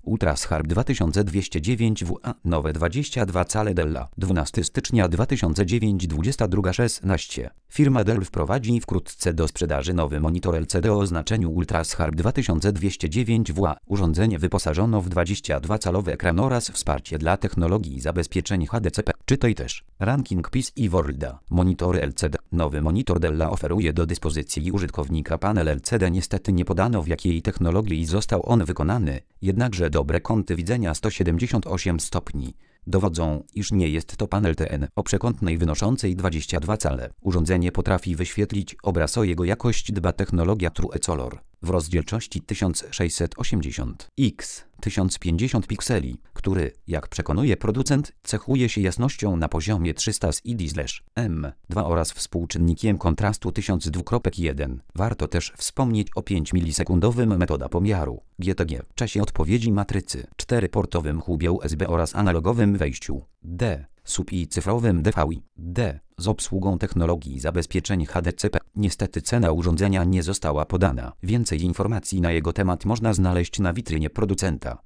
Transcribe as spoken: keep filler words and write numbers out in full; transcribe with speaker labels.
Speaker 1: Ultrasharp dwa tysiące dwieście dziewięć W A nowe dwadzieścia dwa cale Della dwunastego stycznia dwa tysiące dziewięć dwudziesta druga szesnaście. Firma Dell wprowadzi wkrótce do sprzedaży nowy monitor L C D o oznaczeniu Ultrasharp dwa tysiące dwieście dziewięć W A. Urządzenie wyposażono w dwadzieścia dwa calowy ekran oraz wsparcie dla technologii zabezpieczeń H D C P. Czytaj też Ranking P C Worlda. Monitory L C D. Nowy monitor Della oferuje do dyspozycji użytkownika panel L C D. Niestety nie podano, w jakiej technologii został on wykonany, jednakże dobre kąty widzenia sto siedemdziesiąt osiem stopni dowodzą, iż nie jest to panel T N o przekątnej wynoszącej dwadzieścia dwa cale. Urządzenie potrafi wyświetlić obraz, o jego jakość dba technologia TrueColor w rozdzielczości tysiąc sześćset osiemdziesiąt na tysiąc pięćdziesiąt pikseli, który, jak przekonuje producent, cechuje się jasnością na poziomie trzysta z I D M dwa oraz współczynnikiem kontrastu tysiąc dwa przecinek jeden. Warto też wspomnieć o pięć milisekundowym metoda pomiaru G T G, czasie odpowiedzi matrycy, czteroportowym hubie U S B oraz analogowym wejściu D, S U B i cyfrowym D V I D z obsługą technologii zabezpieczeń H D C P. Niestety cena urządzenia nie została podana. Więcej informacji na jego temat można znaleźć na witrynie producenta.